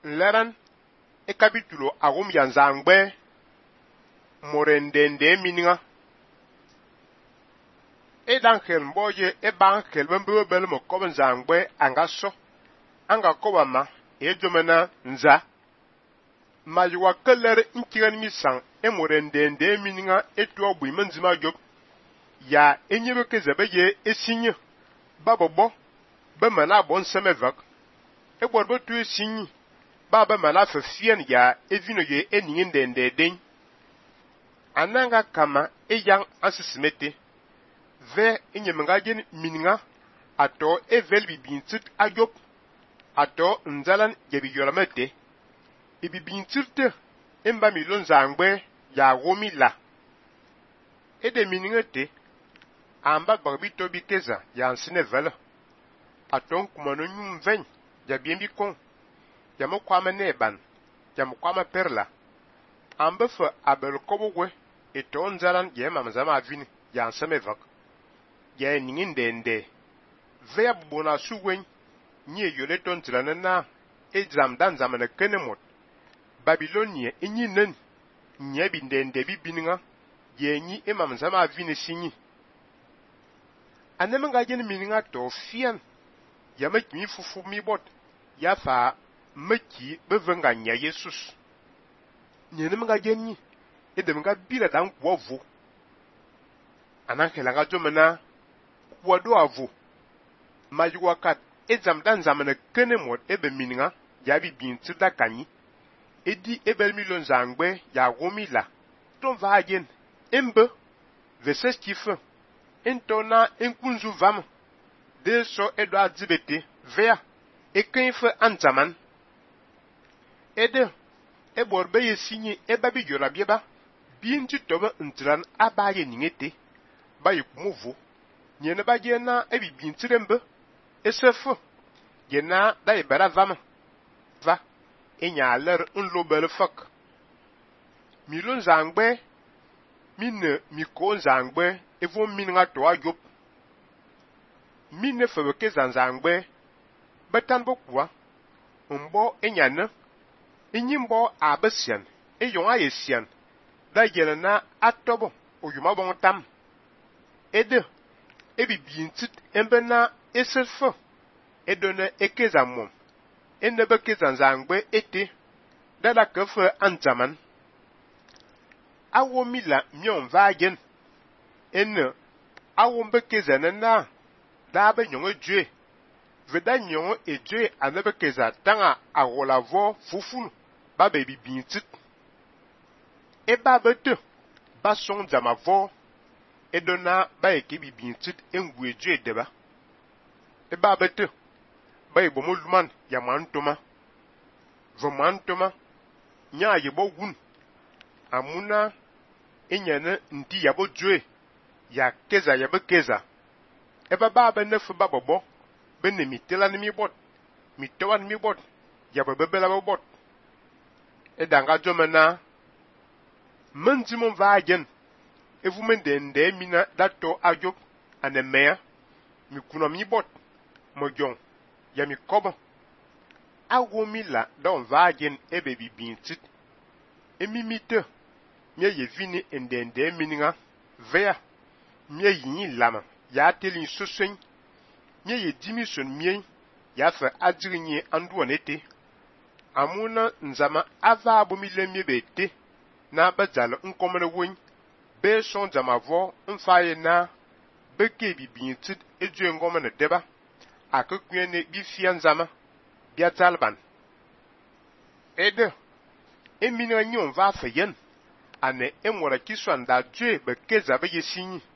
Leran e capítulo agum yanzangbe morendende mininga. E dankel mboje e bankel bembebel mo koben zangbe angaso anga kobama e jomena nza majiwa keller inkiran misang e morendende mininga e to bui manzima job ya enyebe ke zabeye e sinye babobo be mana bon semevak e borbo tu e sinyi baba mana fafien ya e vino ye e ningende den ananga kama e yang asisimete ve inyemengajen mininga ato e velbi bintit ajop ato nzalan yebi yolamete e bibintirte emba milon zangbe ya gomila e de miningete amba barbito bikeza ya ansine vela aton kumano nyum ven ya biembi kon ya mo kwama neban ya mo kwama perla amba fa abel kobogwe e to nzalan ye mamzama avini ya ansame vak ya ningindende veya bubona suwen nye yole ton tilanana e zamdan zamana kenemot Babilonia inyi nen nye bindende bibininga ye nyi e mamzama avini sinyi anemenga jen mininga to fian ya mekmi fufu mi bot ya fa meki bevenga nya Jesus nyenemenga jen nyi edemenga bila dan kwovu anankela ga jomena kwado avu majuwakat ezamdan zamana kenemot ebe mininga ya bibin tida kanyi edi ebel milon zangbe ya gomila ton va jen embe verset kife entona enkunzu vam de so edo azibete vea ekenfe anzaman ede eborbe yesinyi ebabi yola bieba binti toba ntran abaye ningete bayi kumuvu nyene bajena ebi bintirembe esefo yena dai bara vam va enyaler unlobel fak milon zangbe mine miko zangbe evo mininga to ajop mine febeke zanzangbe betan bokwa mbo enyane enyimbo abesian eyonga yesian da yelena atobo oyuma bontam ede ebibintit embena eselfo edone ekezamom enebeke zanzangbe ete dala kefe anzaman awo mila mion vagen ene awo mbeke zanana dabe nyongo dwe veda nyongo edwe anebeke za tanga agolavo fufulu babe bibintit eba bete bason zamavo edona bae ke bibintit engwe dwe deba eba bete bae bomulman ya mantoma vomantoma nya yebo gun amuna enyane nti yabo dwe ya keza yabe keza eba baba nefu babobo benne mitela ni mibot mitowa ni mibot yabo bebela bot edanga jomena mentimon vagen evumendende mina dato ajop anemea mikuna mibot mojon ya mikobo agomila don vagen ebe bibintit emimite mie yevini endende mininga vea mie yin lama ya telin sosen mie ye dimison mie ya fa adrinye anduanete amuna nzama ava abomile mie bete na bazalo nkomene won be son zamavo mfaye na beke bibintit ejwe ngomene deba akakwene bifia nzama bia talban ede emina nyon va fayen ane emora kiswanda dwe bekeza be yesinyi